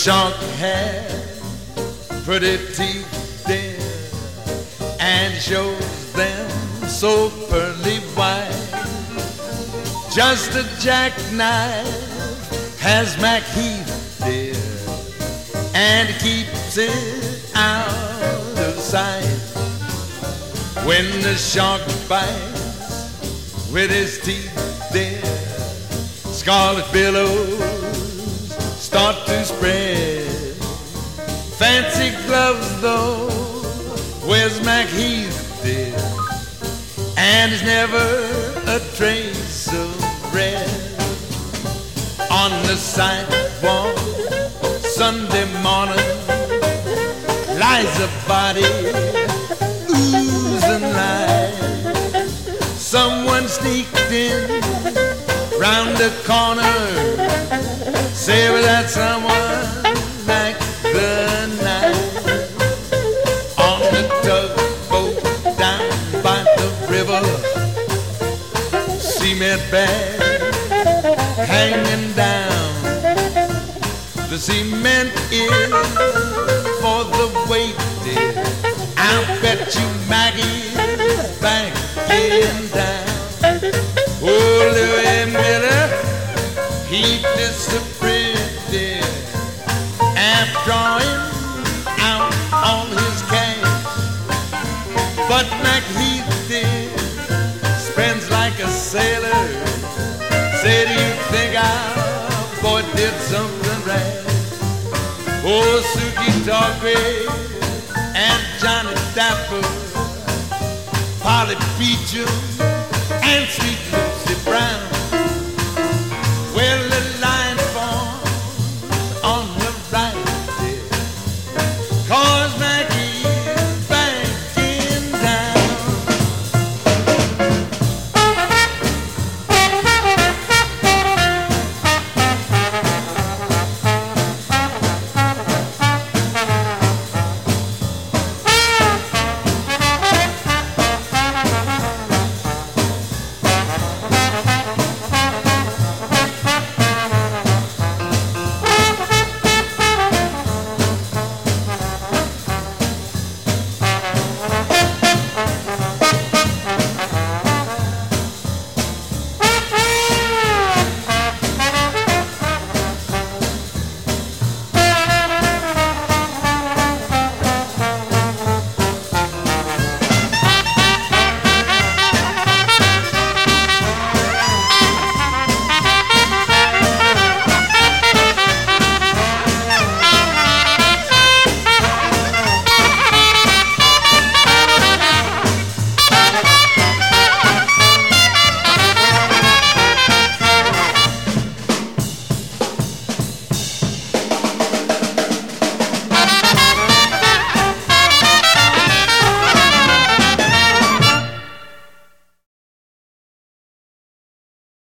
shark had pretty teeth, dear, and shows them so pearly white. Just a jackknife has Mac Heath, dear, and keeps it out of sight. When the shark bites with his teeth, dear, scarlet billows start to spread. Fancy gloves though, where's Mac Heath, dear? And there's never a trace of red. On the sidewalk Sunday morning lies a body oozing light. Someone sneaked in round the corner. Say was that someone like the night on the tugboat down by the river, cement bag hanging down. The cement is for the weight, dear. I'll bet you Maggie's back in town. Oh, Louis Miller, he disappeared, dear, after drawing out all his cash. But Mac Heath, dear, spends like a sailor. Said you think our boy did something right. Oh, Suki Talkway and Johnny Dapper, Polly Beecham and Sweet